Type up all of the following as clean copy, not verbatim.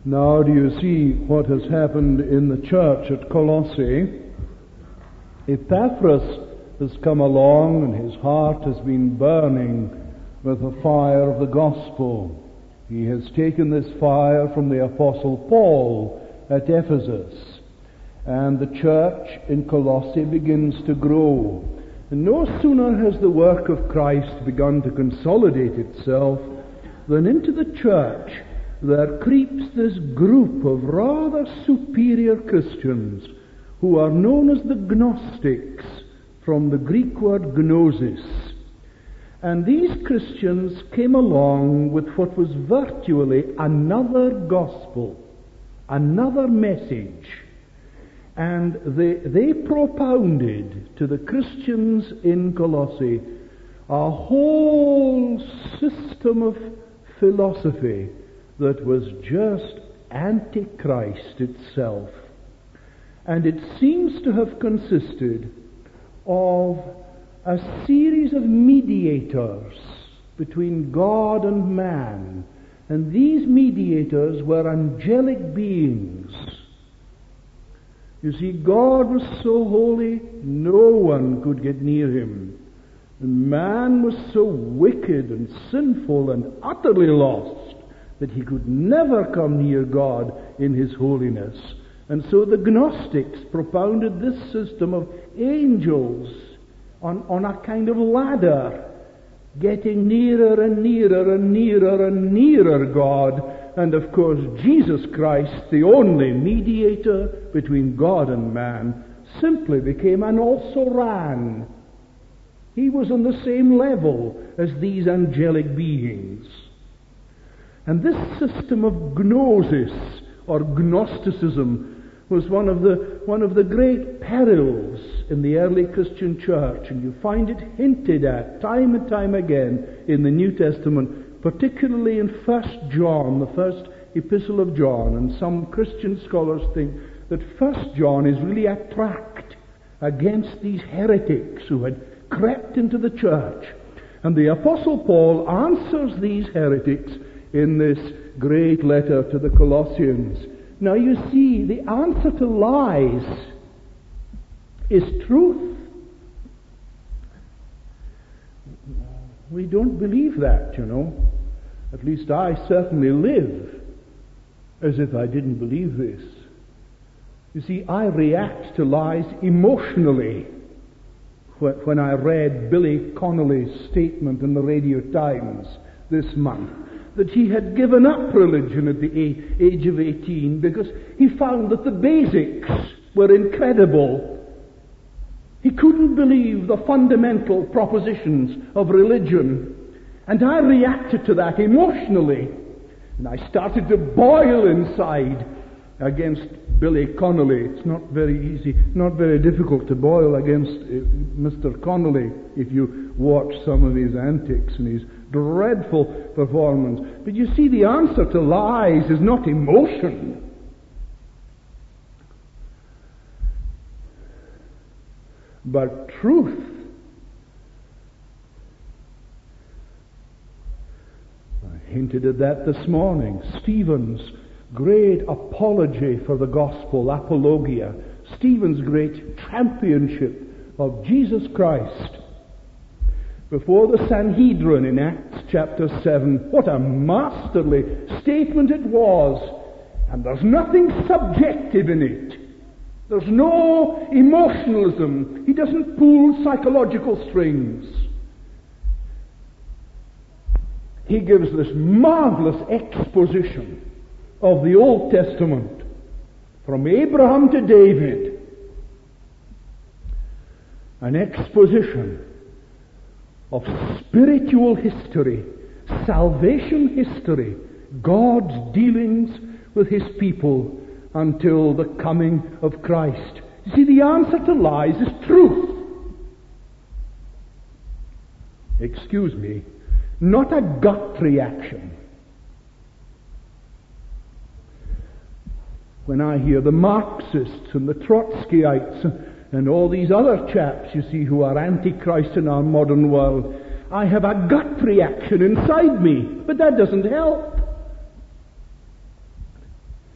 Now, do you see what has happened in the church at Colossae? Epaphras has come along and his heart has been burning with the fire of the gospel. He has taken this fire from the Apostle Paul at Ephesus, and the church in Colossae begins to grow. And no sooner has the work of Christ begun to consolidate itself than into the church there creeps this group of rather superior Christians who are known as the Gnostics, from the Greek word gnosis. And these Christians came along with what was virtually another gospel, another message. And they propounded to the Christians in Colossae a whole system of philosophy that was just antichrist itself. And it seems to have consisted of a series of mediators between God and man. And these mediators were angelic beings. You see, God was so holy, no one could get near him. And man was so wicked and sinful and utterly lost that he could never come near God in his holiness. And so the Gnostics propounded this system of angels on a kind of ladder, getting nearer and nearer and nearer and nearer God. And of course, Jesus Christ, the only mediator between God and man, simply became an also-ran. He was on the same level as these angelic beings. And this system of gnosis, or Gnosticism, was one of the great perils in the early Christian church. And you find it hinted at time and time again in the New Testament, particularly in 1 John, the first epistle of John. And some Christian scholars think that 1 John is really a tract against these heretics who had crept into the church. And the Apostle Paul answers these heretics in this great letter to the Colossians. Now you see, the answer to lies is truth. We don't believe that, you know. At least I certainly live as if I didn't believe this. You see, I react to lies emotionally. When I read Billy Connolly's statement in the Radio Times this month, that he had given up religion at the age of 18 because he found that the basics were incredible. He couldn't believe the fundamental propositions of religion. And I reacted to that emotionally. And I started to boil inside against Billy Connolly. It's not very easy, not very difficult to boil against Mr. Connolly if you watch some of his antics and his dreadful performance. But you see, the answer to lies is not emotion. But truth. I hinted at that this morning. Stephen's great apology for the gospel, apologia. Stephen's great championship of Jesus Christ before the Sanhedrin in Acts chapter 7. What a masterly statement it was. And there's nothing subjective in it. There's no emotionalism. He doesn't pull psychological strings. He gives this marvelous exposition of the Old Testament from Abraham to David. An exposition of spiritual history, salvation history, God's dealings with his people until the coming of Christ. You see, the answer to lies is truth. Excuse me, not a gut reaction. When I hear the Marxists and the Trotskyites and all these other chaps, you see, who are antichrist in our modern world, I have a gut reaction inside me, but that doesn't help.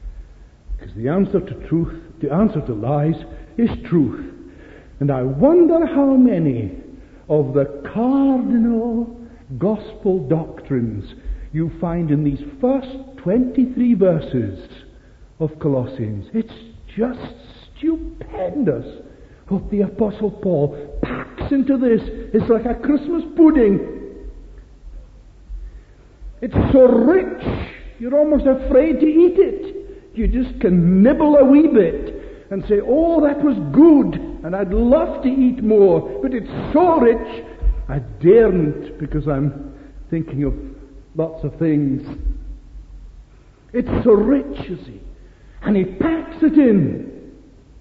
Because the answer to truth, the answer to lies, is truth. And I wonder how many of the cardinal gospel doctrines you find in these first 23 verses of Colossians. It's just stupendous what the Apostle Paul packs into this. It's like a Christmas pudding. It's so rich, you're almost afraid to eat it. You just can nibble a wee bit and say, oh, that was good, and I'd love to eat more, but it's so rich, I daren't because I'm thinking of lots of things. It's so rich, you see. And he packs it in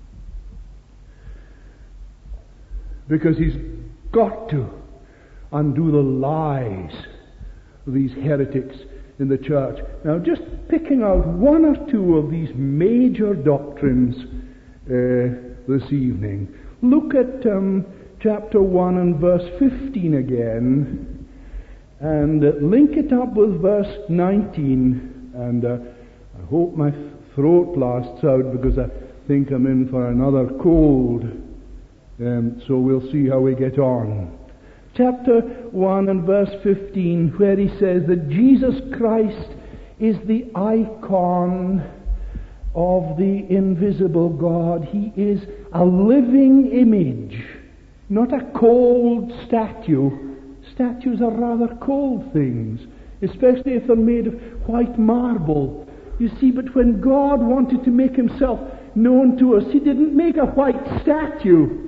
because he's got to undo the lies of these heretics in the church. Now, just picking out one or two of these major doctrines this evening. Look at chapter 1 and verse 15 again, and link it up with verse 19. And I hope my throat lasts out, because I think I'm in for another cold. So we'll see how we get on. Chapter 1 and verse 15, where he says that Jesus Christ is the icon of the invisible God. He is a living image, not a cold statue. Statues are rather cold things, especially if they're made of white marble. You see, but when God wanted to make himself known to us, he didn't make a white statue,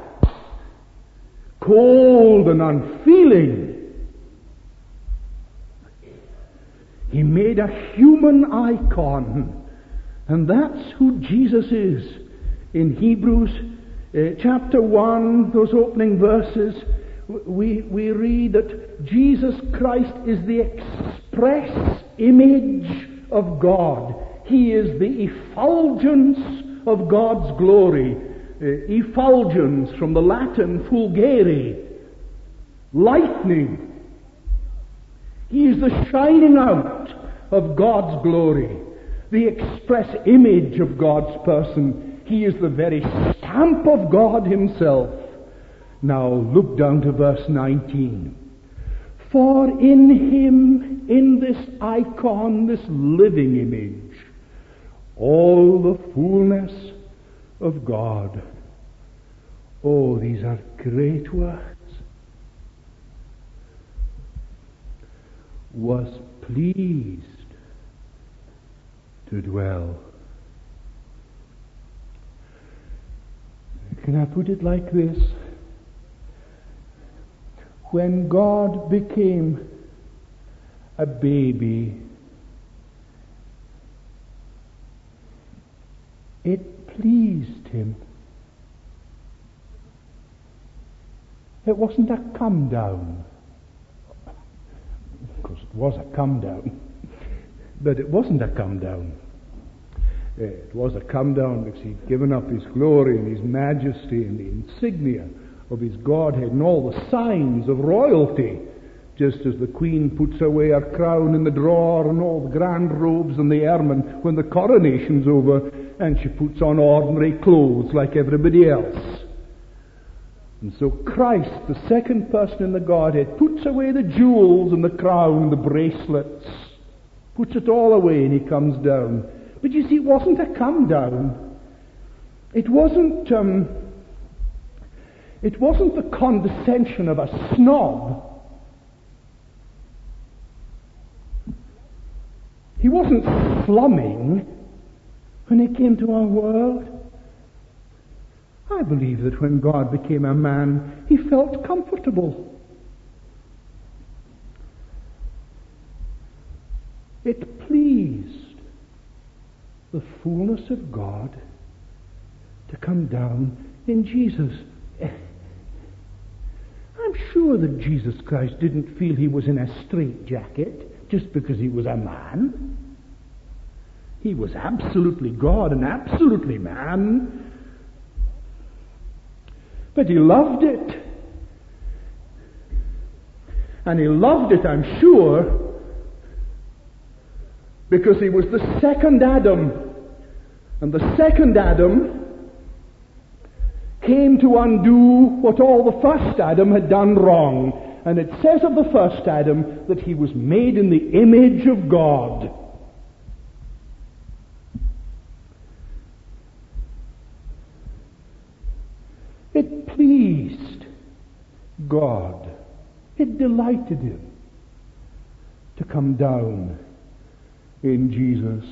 cold and unfeeling. He made a human icon, and that's who Jesus is. In Hebrews chapter 1, those opening verses, we read that Jesus Christ is the express image of God. He is the effulgence of God's glory. Effulgence from the Latin fulgere, lightning. He is the shining out of God's glory, the express image of God's person. He is the very stamp of God himself. Now look down to verse 19. For in him, in this icon, this living image, all the fullness of God. Oh, these are great words. Was pleased to dwell. Can I put it like this? When God became a baby, it pleased him. It wasn't a come down. Of course, it was a come down, but it wasn't a come down. It was a come down because he'd given up his glory and his majesty and the insignia of his Godhead and all the signs of royalty, just as the queen puts away her crown in the drawer and all the grand robes and the ermine when the coronation's over, and she puts on ordinary clothes like everybody else. And so Christ, the second person in the Godhead, puts away the jewels and the crown and the bracelets, puts it all away, and he comes down. But you see, it wasn't a come down. It wasn't the condescension of a snob. He wasn't slumming when he came to our world. I believe that when God became a man, he felt comfortable. It pleased the fullness of God to come down in Jesus. I'm sure that Jesus Christ didn't feel he was in a straitjacket just because he was a man. He was absolutely God and absolutely man. But he loved it. And he loved it, I'm sure, because he was the second Adam. And the second Adam came to undo what all the first Adam had done wrong. And it says of the first Adam that he was made in the image of God. It pleased God. It delighted him to come down in Jesus.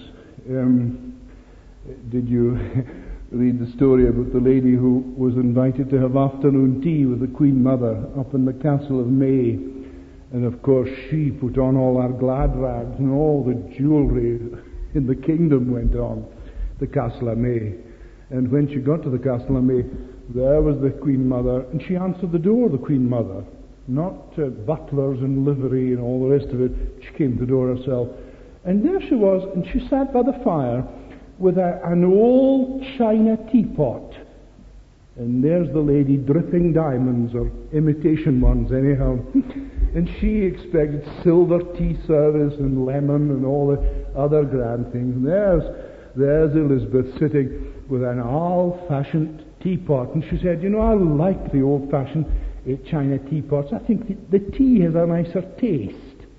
Did you read the story about the lady who was invited to have afternoon tea with the Queen Mother up in the Castle of May? And of course she put on all her glad rags, and all the jewellery in the kingdom went on the Castle of May. And when she got to the Castle of May, there was the Queen Mother, and she answered the door, the Queen Mother. Not butlers and livery and all the rest of it. She came to the door herself. And there she was, and she sat by the fire with an old china teapot. And there's the lady dripping diamonds, or imitation ones anyhow. And she expected silver tea service and lemon and all the other grand things. And there's Elizabeth sitting with an old-fashioned teapot. And she said, I like the old-fashioned china teapots. I think the tea has a nicer taste.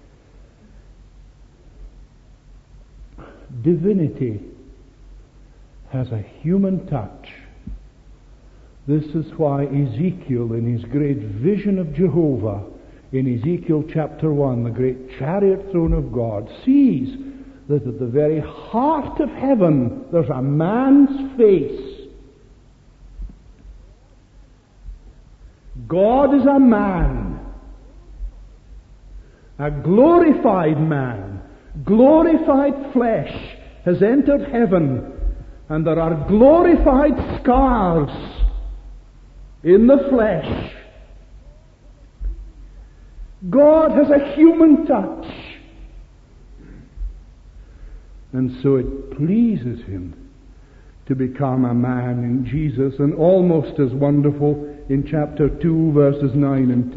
Divinity has a human touch. This is why Ezekiel, in his great vision of Jehovah, in Ezekiel chapter 1, the great chariot throne of God, sees that at the very heart of heaven there's a man's face. God is a man, a glorified man, glorified flesh has entered heaven, and there are glorified scars in the flesh. God has a human touch, and so it pleases him to become a man in Jesus, and almost as wonderful in chapter 2, verses 9 and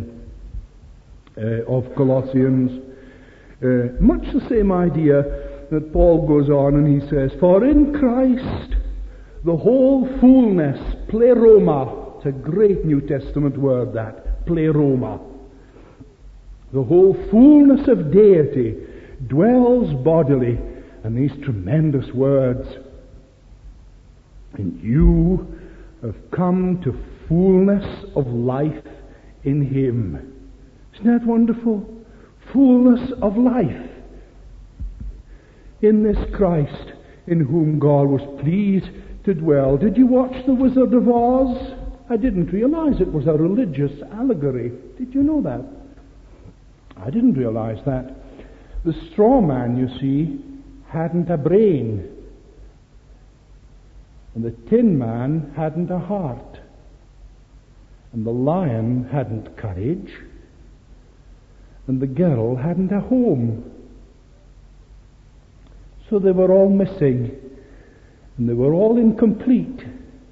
10 of Colossians. Much the same idea that Paul goes on and he says, "For in Christ the whole fullness," pleroma, it's a great New Testament word that, pleroma, the whole fullness of deity dwells bodily, and these tremendous words, "and you have come to fullness of life in Him." Isn't that wonderful? Fullness of life in this Christ in whom God was pleased to dwell. Did you watch The Wizard of Oz? I didn't realize it was a religious allegory. Did you know that? I didn't realize that. The straw man, you see, hadn't a brain. And the tin man hadn't a heart. And the lion hadn't courage. And the girl hadn't a home. So they were all missing. And they were all incomplete.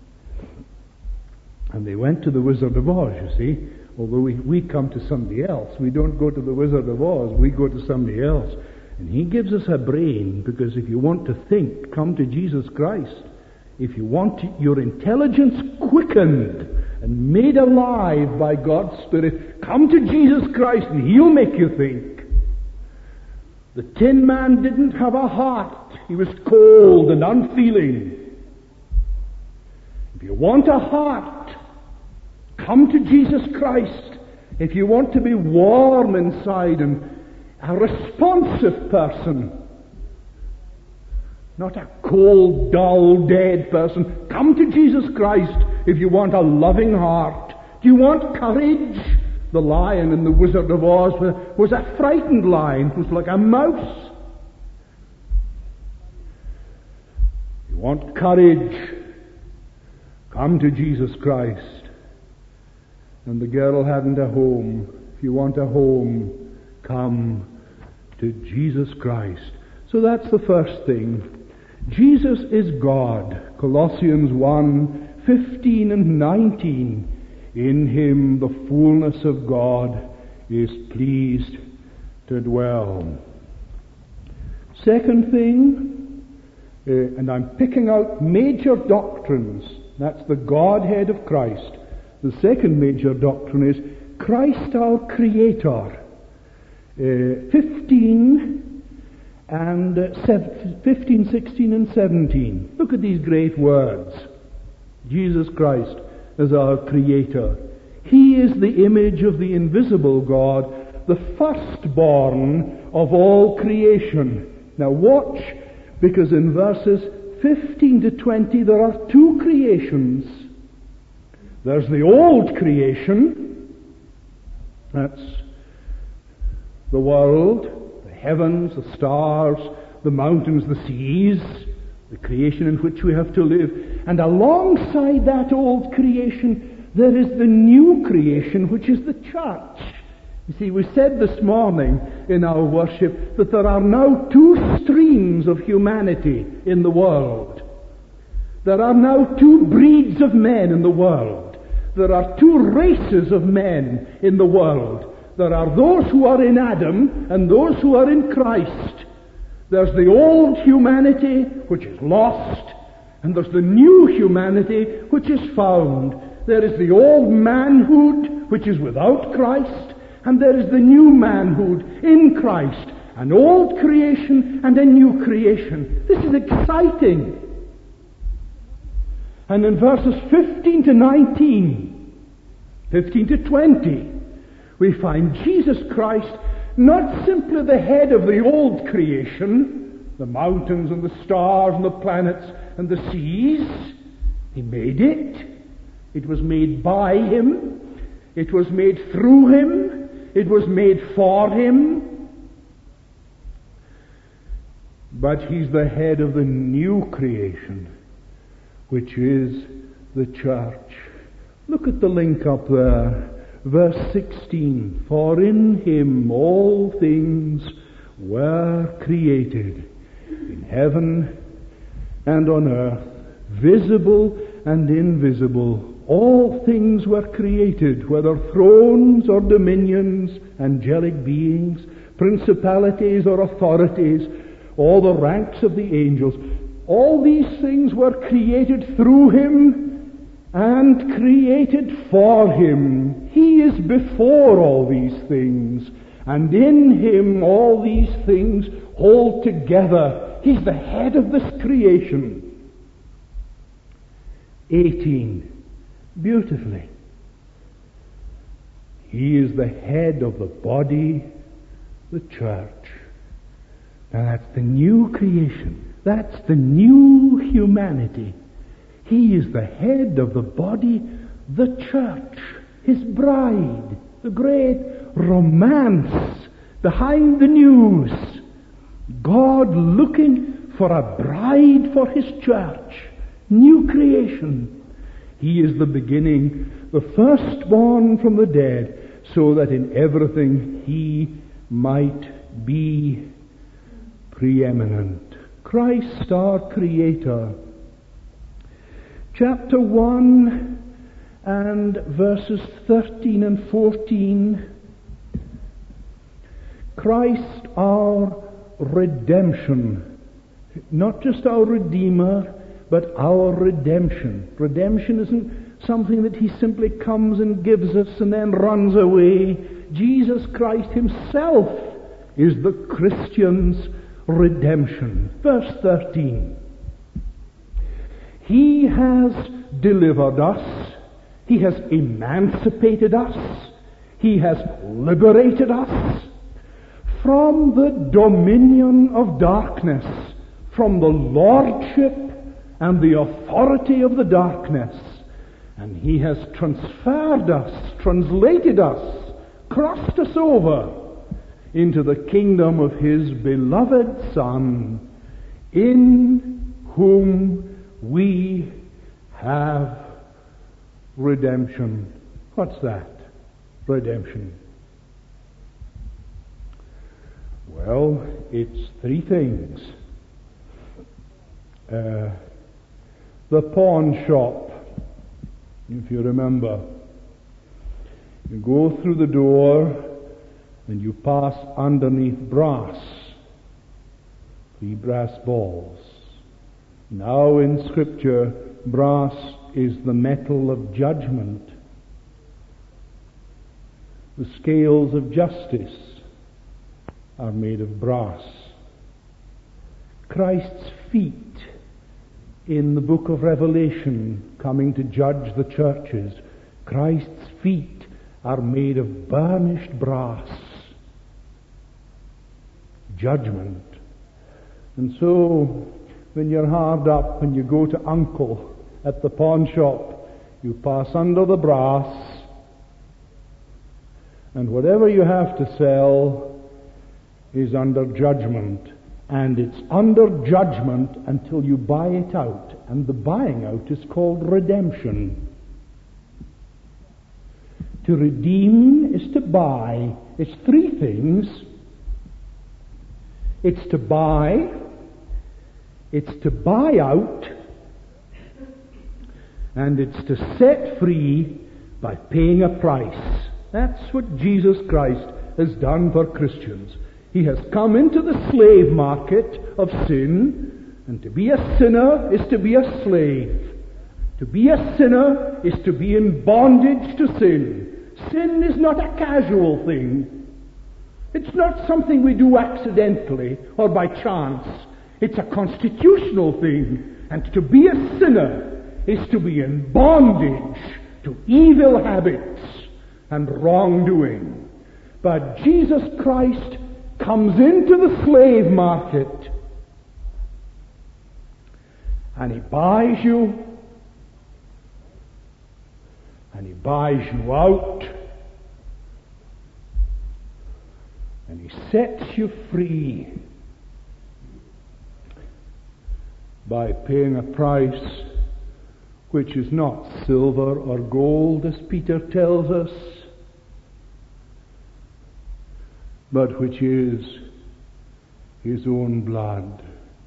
And they went to the Wizard of Oz, you see. Although we come to somebody else. We don't go to the Wizard of Oz, we go to somebody else. And he gives us a brain, because if you want to think, come to Jesus Christ. If you want your intelligence quickened and made alive by God's Spirit, come to Jesus Christ and He'll make you think. The tin man didn't have a heart. He was cold and unfeeling. If you want a heart, come to Jesus Christ. If you want to be warm inside and a responsive person, not a cold, dull, dead person, come to Jesus Christ if you want a loving heart. Do you want courage? The lion in The Wizard of Oz was a frightened lion. It was like a mouse. You want courage? Come to Jesus Christ. And the girl hadn't a home. If you want a home, come to Jesus Christ. So that's the first thing. Jesus is God. Colossians 1:15 and 19. In Him the fullness of God is pleased to dwell. Second thing, And I'm picking out major doctrines. That's the Godhead of Christ. The second major doctrine is Christ our Creator. 15, 16 and 17. Look at these great words. Jesus Christ as our Creator. He is the image of the invisible God, the firstborn of all creation. Now watch, because in verses 15 to 20 there are two creations. There's the old creation, that's the world, the heavens, the stars, the mountains, the seas, the creation in which we have to live. And alongside that old creation, there is the new creation, which is the church. You see, we said this morning in our worship that there are now two streams of humanity in the world. There are now two breeds of men in the world. There are two races of men in the world. There are those who are in Adam and those who are in Christ. There's the old humanity, which is lost, and there's the new humanity, which is found. There is the old manhood, which is without Christ, and there is the new manhood in Christ, an old creation and a new creation. This is exciting. And in verses 15 to 19, 15 to 20, we find Jesus Christ not simply the head of the old creation, the mountains and the stars and the planets and the seas. He made it. It was made by Him. It was made through Him. It was made for Him. But He's the head of the new creation, which is the church. Look at the link up there. Verse 16. For in Him all things were created, in heaven and on earth, visible and invisible. All things were created, whether thrones or dominions, angelic beings, principalities or authorities, all the ranks of the angels. All these things were created through Him and created for Him. He is before all these things, and in Him all these things hold together. He's the head of this creation. 18. Beautifully. He is the head of the body, the church. Now that's the new creation. That's the new humanity. He is the head of the body, the church, His bride, the great romance behind the news. God looking for a bride for His church. New creation. He is the beginning, the firstborn from the dead, so that in everything He might be preeminent. Christ our Creator. Chapter 1 and verses 13 and 14. Christ our redemption. Not just our Redeemer, but our redemption. Redemption isn't something that He simply comes and gives us and then runs away. Jesus Christ Himself is the Christian's redemption. Verse 13. He has delivered us. He has emancipated us. He has liberated us from the dominion of darkness, from the lordship and the authority of the darkness. And He has transferred us, translated us, crossed us over into the kingdom of His beloved Son, in whom we have redemption. What's that? Redemption. Well, it's three things. The pawn shop, if you remember. You go through the door and you pass underneath brass, 3 brass balls. Now in Scripture, brass is the metal of judgment. The scales of justice are made of brass. Christ's feet in the book of Revelation, coming to judge the churches, Christ's feet are made of burnished brass. Judgment. And so, when you're hard up and you go to Uncle at the pawn shop, you pass under the brass, and whatever you have to sell is under judgment. And it's under judgment until you buy it out. And the buying out is called redemption. To redeem is to buy. It's three things. It's to buy, it's to buy out, and it's to set free by paying a price. That's what Jesus Christ has done for Christians. He has come into the slave market of sin, and to be a sinner is to be a slave. To be a sinner is to be in bondage to sin. Sin is not a casual thing. It's not something we do accidentally or by chance. It's a constitutional thing. And to be a sinner is to be in bondage to evil habits and wrongdoing. But Jesus Christ comes into the slave market and He buys you and He buys you out and He sets you free by paying a price which is not silver or gold, as Peter tells us, but which is His own blood.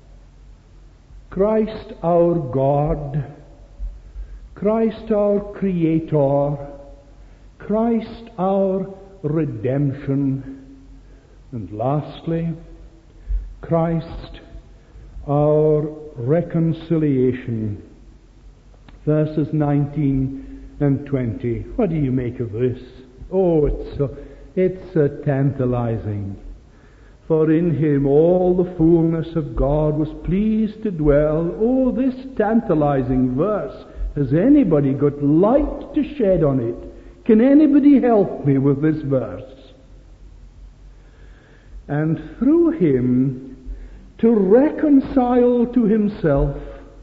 Christ our God, Christ our Creator, Christ our redemption, and lastly, Christ our reconciliation. Verses 19 and 20. What do you make of this? Oh, it's tantalizing. For in Him all the fullness of God was pleased to dwell. Oh, this tantalizing verse. Has anybody got light to shed on it? Can anybody help me with this verse? And through Him to reconcile to Himself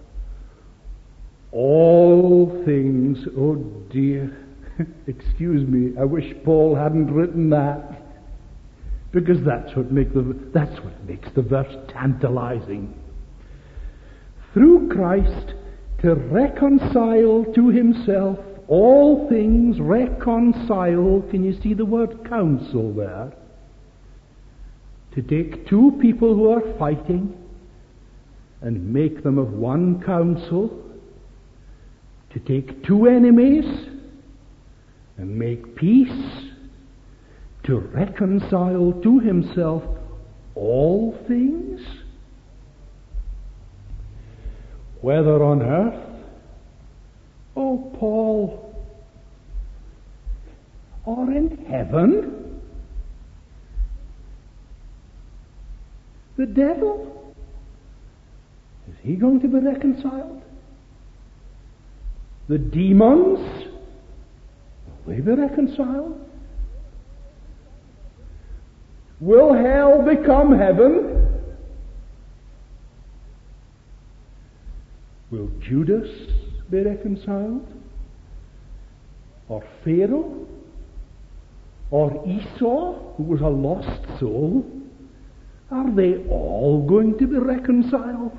all things. Oh dear, excuse me, I wish Paul hadn't written that, because that's what makes the verse tantalizing. Through Christ to reconcile to Himself all things. Reconcile, can you see the word counsel there? To take two people who are fighting and make them of one counsel. To take two enemies and make peace. To reconcile to Himself all things, whether on earth, oh Paul, or in heaven. The devil, is he going to be reconciled? The demons, will they be reconciled? Will hell become heaven? Will Judas be reconciled? Or Pharaoh? Or Esau, who was a lost soul? Are they all going to be reconciled?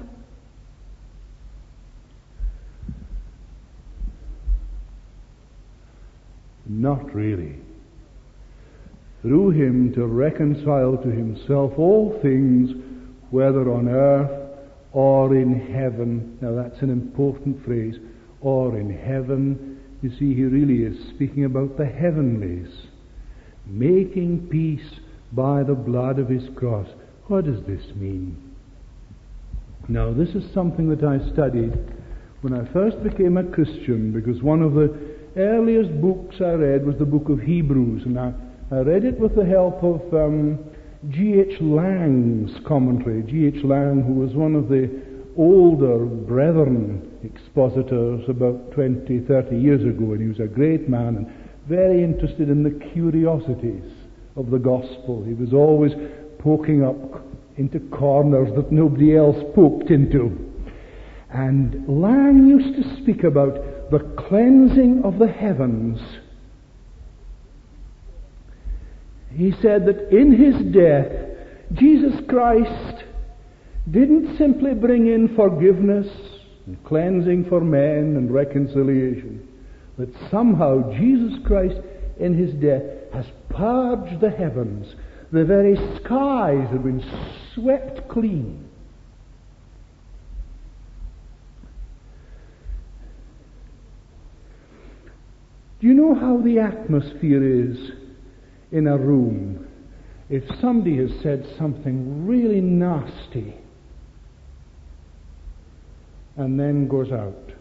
Not really. Through Him to reconcile to Himself all things, whether on earth or in heaven. Now that's an important phrase. Or in heaven. You see, He really is speaking about the heavenlies. Making peace by the blood of His cross. What does this mean? Now, this is something that I studied when I first became a Christian, because one of the earliest books I read was the book of Hebrews, and I read it with the help of G.H. Lang's commentary. G.H. Lang, who was one of the older brethren expositors about 20, 30 years ago, and he was a great man and very interested in the curiosities of the gospel. He was always poking up into corners that nobody else poked into. And Lang used to speak about the cleansing of the heavens. He said that in his death, Jesus Christ didn't simply bring in forgiveness and cleansing for men and reconciliation, but somehow Jesus Christ in his death has purged the heavens. The very skies have been swept clean. Do you know how the atmosphere is in a room if somebody has said something really nasty and then goes out,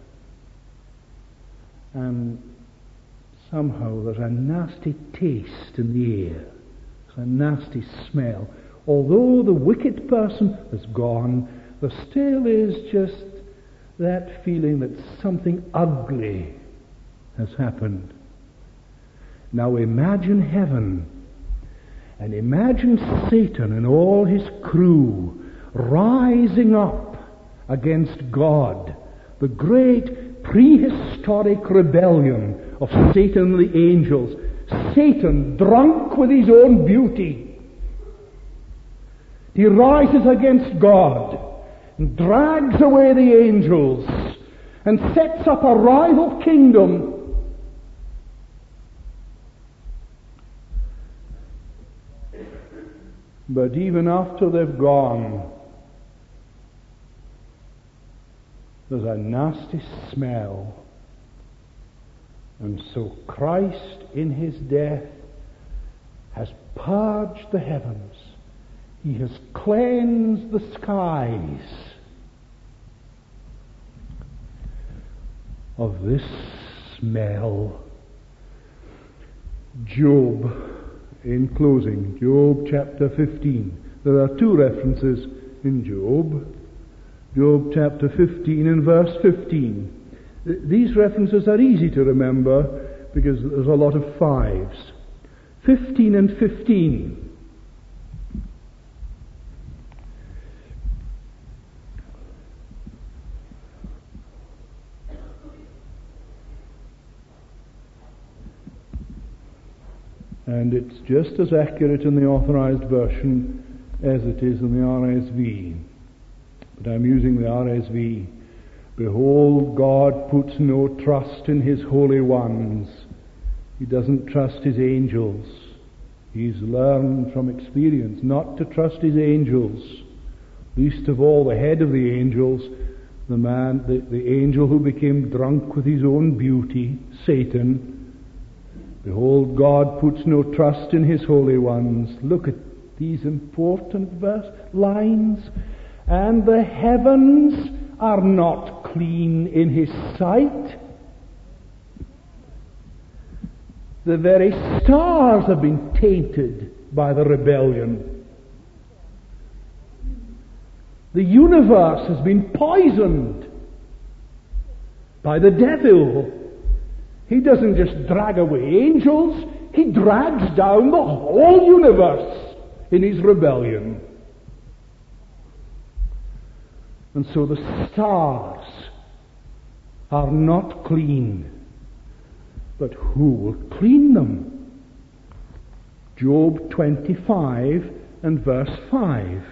and somehow there's a nasty taste in the air, there's a nasty smell? Although the wicked person has gone, there still is just that feeling that something ugly has happened. Now imagine heaven, and imagine Satan and all his crew rising up against God, the great prehistoric rebellion of Satan and the angels. Satan, drunk with his own beauty, he rises against God and drags away the angels and sets up a rival kingdom. But even after they've gone, there's a nasty smell. And so Christ in his death has purged the heavens. He has cleansed the skies of this smell. Job, in closing, Job chapter 15. There are two references in Job. Job chapter 15 and verse 15. These references are easy to remember because there's a lot of fives. 15 and 15. And it's just as accurate in the Authorized Version as it is in the RSV. But I'm using the RSV. Behold, God puts no trust in his holy ones. He doesn't trust his angels. He's learned from experience not to trust his angels. Least of all the head of the angels, the angel who became drunk with his own beauty, Satan. Behold, God puts no trust in his holy ones. Look at these important lines. And the heavens are not clean in his sight. The very stars have been tainted by the rebellion. The universe has been poisoned by the devil. He doesn't just drag away angels, he drags down the whole universe in his rebellion. And so the stars are not clean. But who will clean them? Job 25 and verse 5.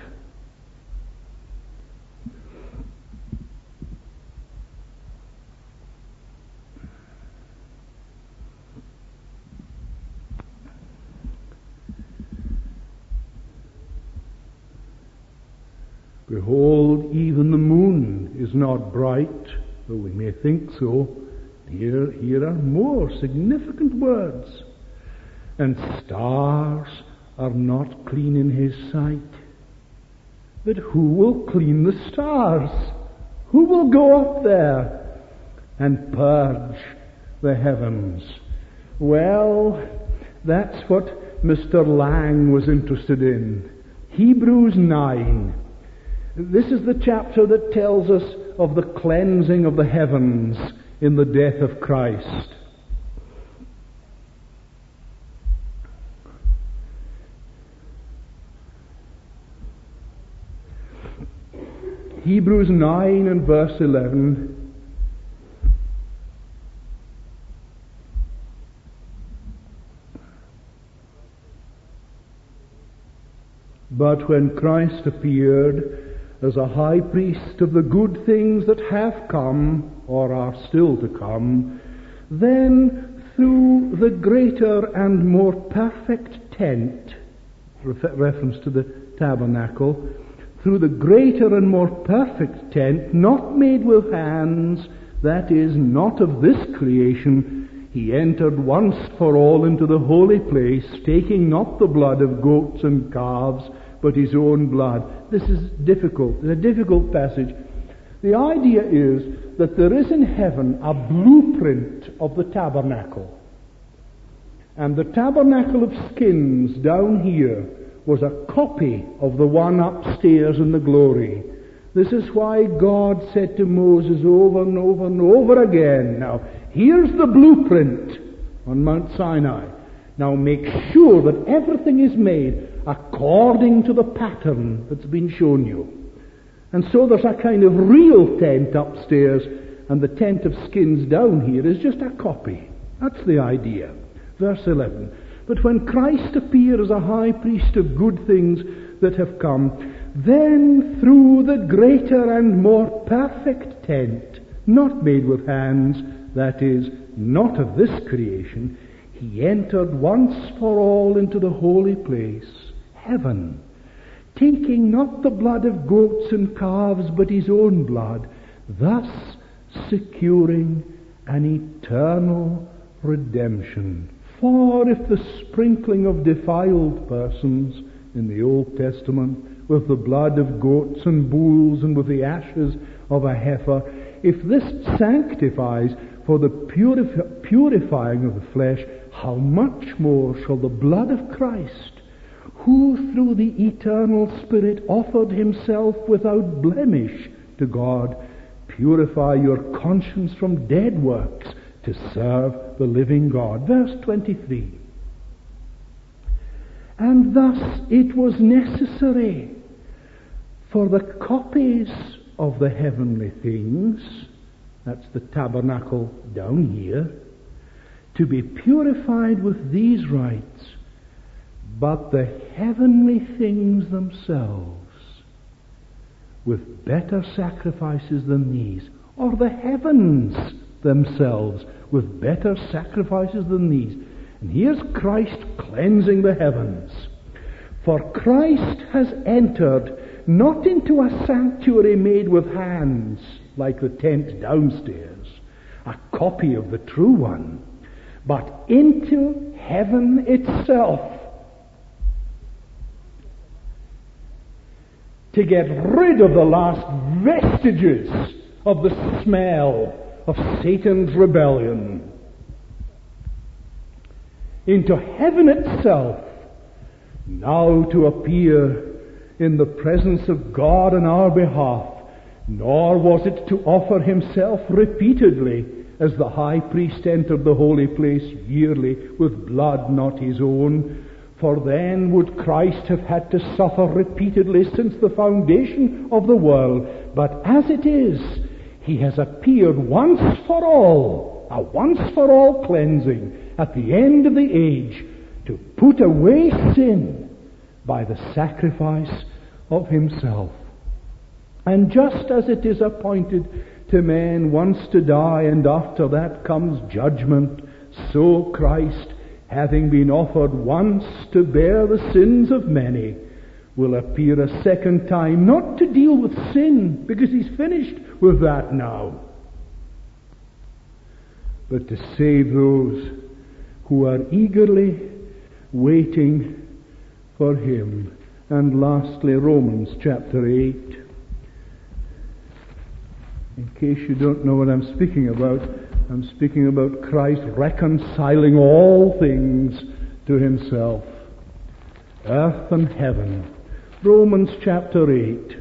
Behold, even the moon is not bright, though we may think so. Here are more significant words. And stars are not clean in his sight. But who will clean the stars? Who will go up there and purge the heavens? Well, that's what Mr. Lang was interested in. Hebrews 9. This is the chapter that tells us of the cleansing of the heavens in the death of Christ. Hebrews 9 and verse 11. But when Christ appeared as a high priest of the good things that have come, or are still to come, then through the greater and more perfect tent, reference to the tabernacle, through the greater and more perfect tent, not made with hands, that is, not of this creation, he entered once for all into the holy place, taking not the blood of goats and calves, but his own blood. This is difficult. It's a difficult passage. The idea is that there is in heaven a blueprint of the tabernacle. And the tabernacle of skins down here was a copy of the one upstairs in the glory. This is why God said to Moses over and over and over again, now, here's the blueprint on Mount Sinai. Now make sure that everything is made according to the pattern that's been shown you. And so there's a kind of real tent upstairs, and the tent of skins down here is just a copy. That's the idea. Verse 11. But when Christ appeared as a high priest of good things that have come, then through the greater and more perfect tent, not made with hands, that is, not of this creation, he entered once for all into the holy place, heaven, taking not the blood of goats and calves, but his own blood, thus securing an eternal redemption. For if the sprinkling of defiled persons in the Old Testament with the blood of goats and bulls and with the ashes of a heifer, if this sanctifies for the purifying of the flesh, how much more shall the blood of Christ, who through the eternal Spirit offered himself without blemish to God, purify your conscience from dead works to serve the living God. Verse 23. And thus it was necessary for the copies of the heavenly things, that's the tabernacle down here, to be purified with these rites, but the heavenly things themselves with better sacrifices than these, or the heavens themselves with better sacrifices than these. And here's Christ cleansing the heavens. For Christ has entered not into a sanctuary made with hands, like the tent downstairs, a copy of the true one, but into heaven itself, to get rid of the last vestiges of the smell of Satan's rebellion. Into heaven itself, now to appear in the presence of God on our behalf, nor was it to offer himself repeatedly, as the high priest entered the holy place yearly with blood not his own, for then would Christ have had to suffer repeatedly since the foundation of the world. But as it is, he has appeared once for all, a once-for-all cleansing at the end of the age, to put away sin by the sacrifice of himself. And just as it is appointed to men once to die, and after that comes judgment, so Christ, having been offered once to bear the sins of many, will appear a second time, not to deal with sin, because he's finished with that now, but to save those who are eagerly waiting for him. And lastly, Romans chapter 8. In case you don't know what I'm speaking about Christ reconciling all things to himself, earth and heaven. Romans chapter 8.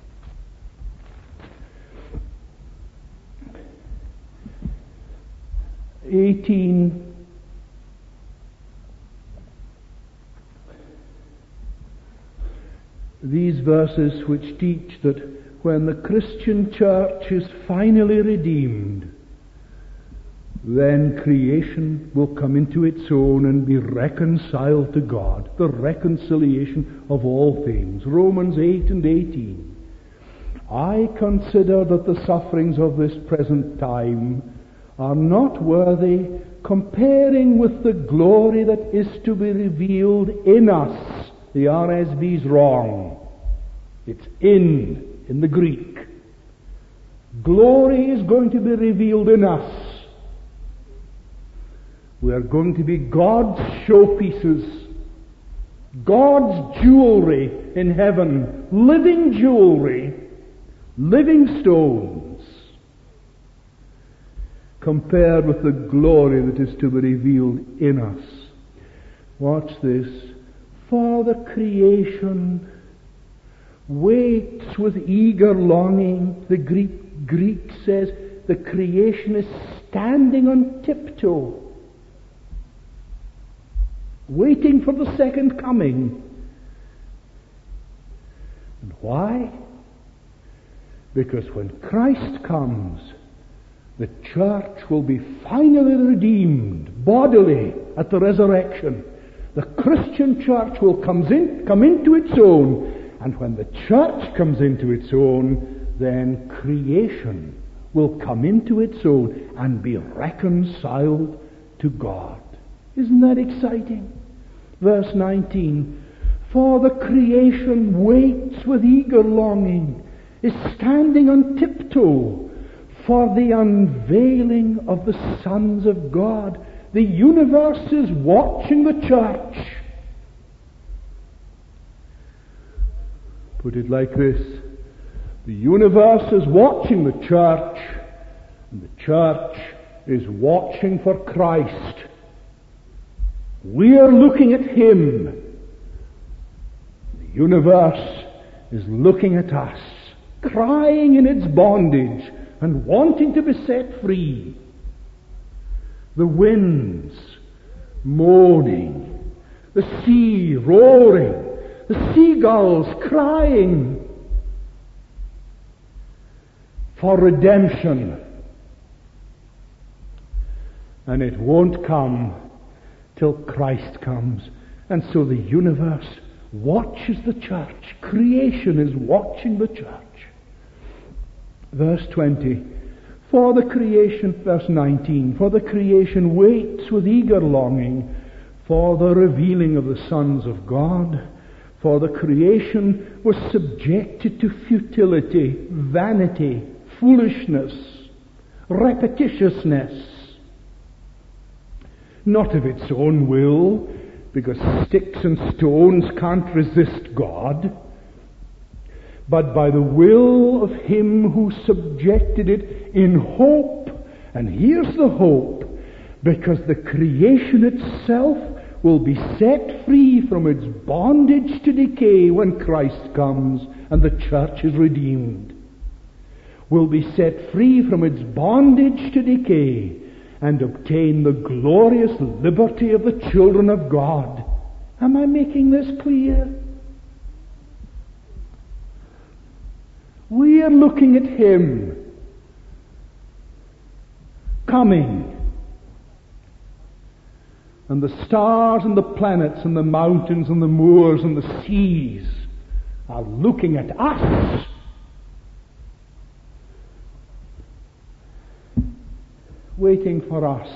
These verses which teach that when the Christian church is finally redeemed, then creation will come into its own and be reconciled to God. The reconciliation of all things. Romans 8 and 18. I consider that the sufferings of this present time are not worthy comparing with the glory that is to be revealed in us. The RSV's wrong. It's in the Greek. Glory is going to be revealed in us. We are going to be God's showpieces, God's jewelry in heaven, living jewelry, living stones, compared with the glory that is to be revealed in us. Watch this. For the creation waits with eager longing. The Greek says the creation is standing on tiptoe, waiting for the second coming. And why? Because when Christ comes, the church will be finally redeemed, bodily, at the resurrection. The Christian church will come into its own, and when the church comes into its own, then creation will come into its own and be reconciled to God. Isn't that exciting? Verse 19, for the creation waits with eager longing, is standing on tiptoe for the unveiling of the sons of God. The universe is watching the church. Put it like this. The universe is watching the church, and the church is watching for Christ. We are looking at Him. The universe is looking at us, crying in its bondage and wanting to be set free. The winds moaning, the sea roaring, the seagulls crying for redemption. And it won't come till Christ comes. And so the universe watches the church. Creation is watching the church. Verse 20. For the creation, verse 19, for the creation waits with eager longing for the revealing of the sons of God. For the creation was subjected to futility, vanity, foolishness, repetitiousness. Not of its own will, because sticks and stones can't resist God, but by the will of Him who subjected it in hope. And here's the hope, because the creation itself will be set free from its bondage to decay when Christ comes and the church is redeemed. Will be set free from its bondage to decay and obtain the glorious liberty of the children of God. Am I making this clear? We are looking at Him coming. And the stars and the planets and the mountains and the moors and the seas are looking at us. Waiting for us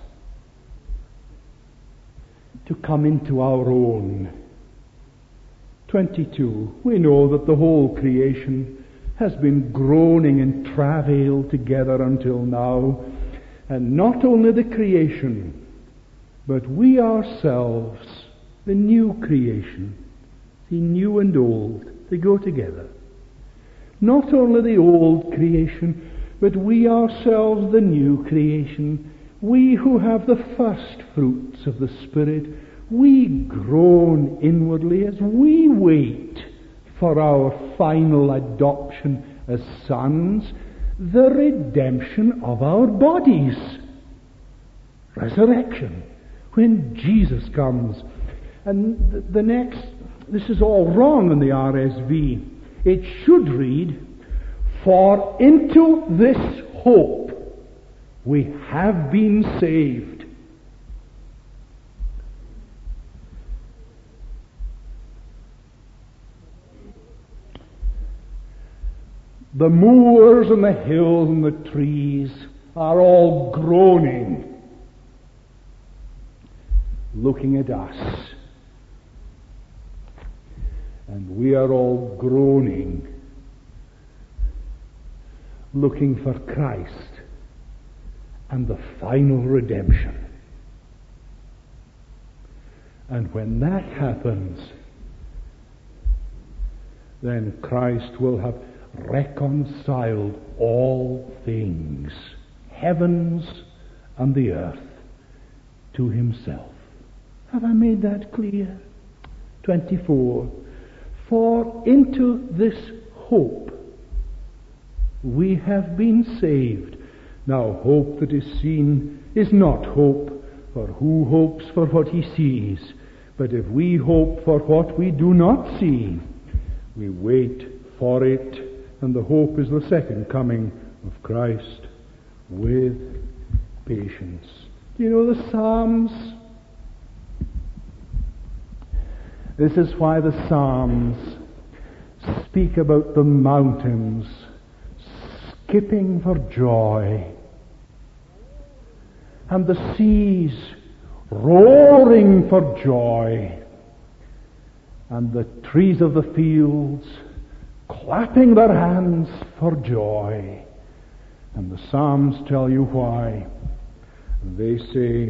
to come into our own. 22. We know that the whole creation has been groaning in travail together until now. And not only the creation, but we ourselves, the new creation. See, new and old, they go together. Not only the old creation, but we ourselves the new creation. We who have the first fruits of the Spirit, we groan inwardly as we wait for our final adoption as sons, the redemption of our bodies. Resurrection, when Jesus comes. And the next, this is all wrong in the RSV. It should read, for into this hope we have been saved. The moors and the hills and the trees are all groaning, looking at us. And we are all groaning, looking for Christ and the final redemption. And when that happens, then Christ will have reconciled all things, heavens and the earth, to himself. Have I made that clear? 24. For into this hope we have been saved. Now, hope that is seen is not hope, for who hopes for what he sees? But if we hope for what we do not see, we wait for it, and the hope is the second coming of Christ with patience. Do you know the Psalms? This is why the Psalms speak about the mountains skipping for joy, and the seas roaring for joy, and the trees of the fields clapping their hands for joy. And the Psalms tell you why. They say,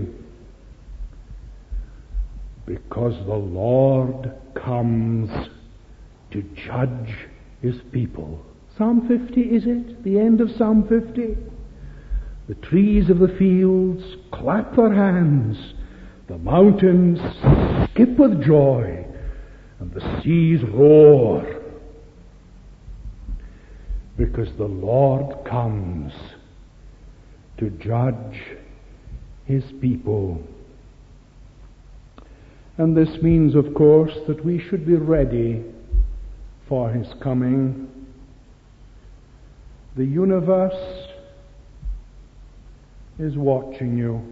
because the Lord comes to judge his people. Psalm 50, is it? The end of Psalm 50? The trees of the fields clap their hands, the mountains skip with joy, and the seas roar. Because the Lord comes to judge his people. And this means, of course, that we should be ready for his coming. The universe is watching you,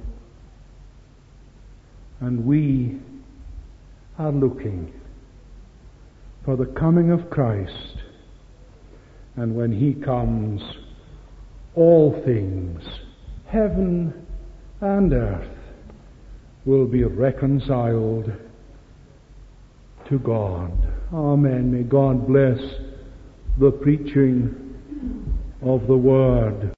and we are looking for the coming of Christ. And when he comes, all things, heaven and earth, will be reconciled to God. Amen. May God bless the preaching of the Word.